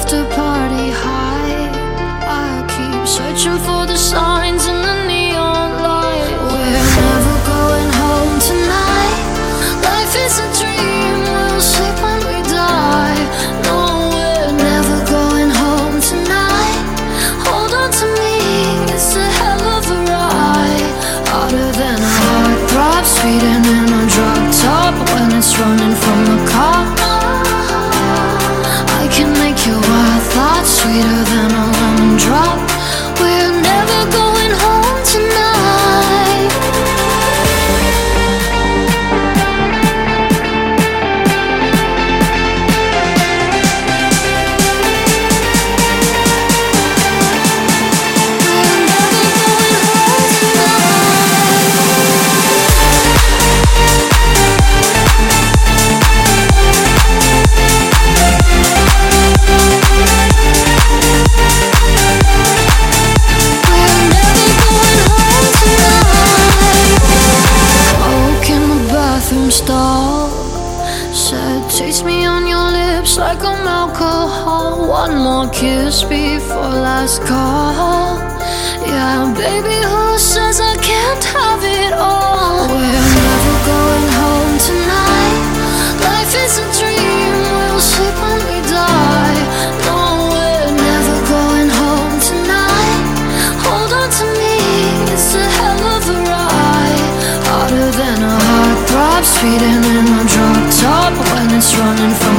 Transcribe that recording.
after party high. I keep searching for the signs in the neon light. We're never going home tonight. Life is a dream, we'll sleep when we die. No, we're never going home tonight. Hold on to me, it's a hell of a ride. Harder than a heartthrob, sweeter than a drug top. When it's running from the cop, I can make your wild thoughts sweeter than a lemon drop. We're never going home tonight. Stall said, taste me on your lips like I'm alcohol. One more kiss before last call. Yeah, baby, who says I can't have it all? We're never going home tonight. Life is a dream, we'll sleep when we die. No, we're never going home tonight. Hold on to me, it's a hell of a ride. Harder than a heartthrob, sweeter than a drug top. When it's running from